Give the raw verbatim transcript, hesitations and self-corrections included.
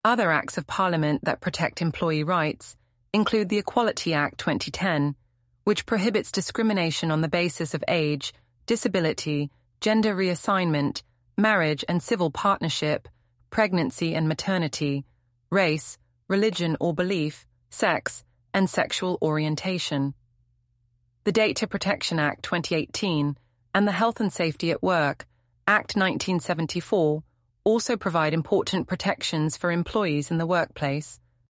Other acts of Parliament that protect employee rights include the Equality Act twenty ten, which prohibits discrimination on the basis of age, disability, gender reassignment, marriage and civil partnership, pregnancy and maternity, race, religion or belief, sex, and sexual orientation. The Data Protection Act twenty eighteen and the Health and Safety at Work Act nineteen seventy-four also provide important protections for employees in the workplace.